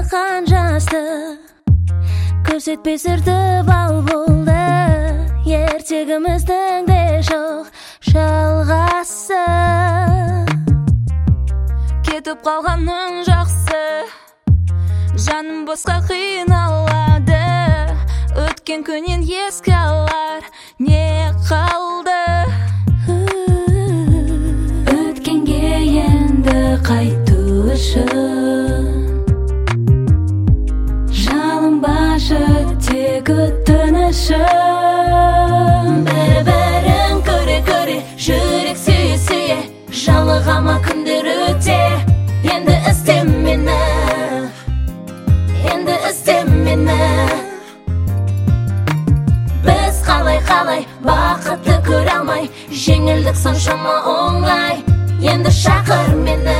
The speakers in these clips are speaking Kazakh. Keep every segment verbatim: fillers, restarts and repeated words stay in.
аққан жастық көрсетпей сүртіп ал болды. Ертегіміздің де жоқ жалғасы. Кетіп қалғаның жақсы, жаным босқа қиналады. Өткен күннен еске алар не қалды? Өткенге енді қайту үшін жалынбашы тек өтінішім. Бір-бірін көре-көре жүрек сүйе-сүйе жалығама күндер өте. Енді ізде мені, енді ізде мені. Біз қалай-қалай бақытты көре алмай, жеңілдік соншама оңай. Енді шақыр мені,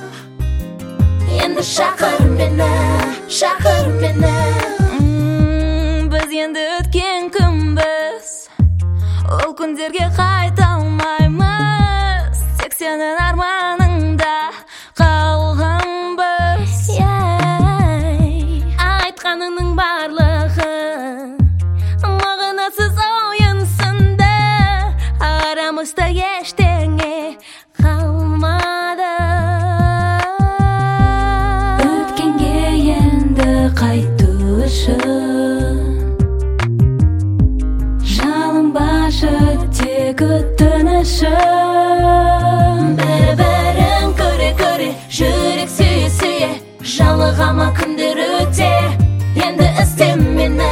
енді шақыр мені, шақыр мені. Біз енді өткен күнбіз, ол күндерге қайта алмаймыз. Тек сенің арманыңда қалғанбыз. Айтқаныңның барлығы мағынасыз ойын сынды. Арамызда ештеңе қалмады. Өткенге енді қайту үшін жалынбашы тек өтінішім. Бір-бірін көре-көре жүрек сүйе-сүйе жалығама күндер өте. Енді ізде мені,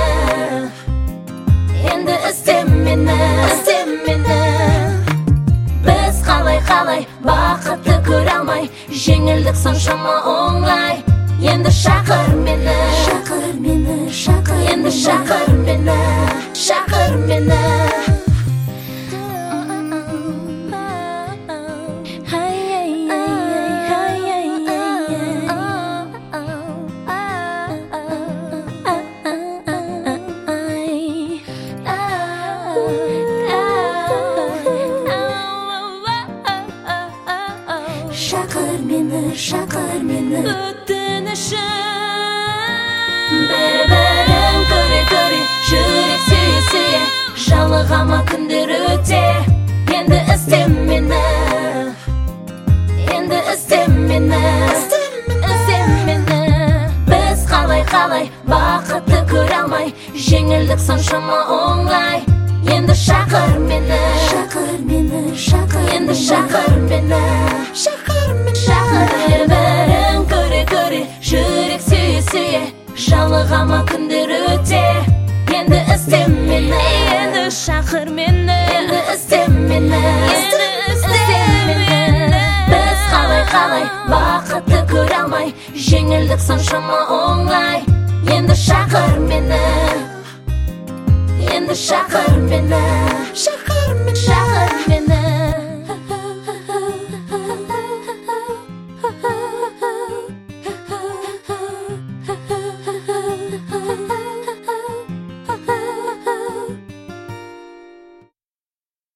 енді ізде мені, ізде мені. Біз қалай-қалай бақытты көре алмай, жеңілдік соншама оңай. Енді шақыр мені, шақыр мені, шақыр, енді шақыр мені, шақыр мені. Шақыр мені, шақыр мені, өтінішім. Бір-бірін көре-көре жүрек сүйе-сүйе жалығама күндер өте. Енді ізде мені, енді ізде мені, ізде мені. Біз қалай-қалай бақытты көре алмай, жеңілдік соншама оңай. Енді шақыр мені, шақыр мені, шақыр, енді шақыр мені, шақыр мені, шақыр. Бір-бірін көре-көре жүрек сүйе-сүйе жалығама күндер өте. Енді ізде мені, енді шақыр мені, енді ізде мені, енді ізде мені. Біз қалай-қалай бақытты көре алмай, жеңілдік соншама оңай. Енді шақыр мені, енді шақыр мені, шақыр.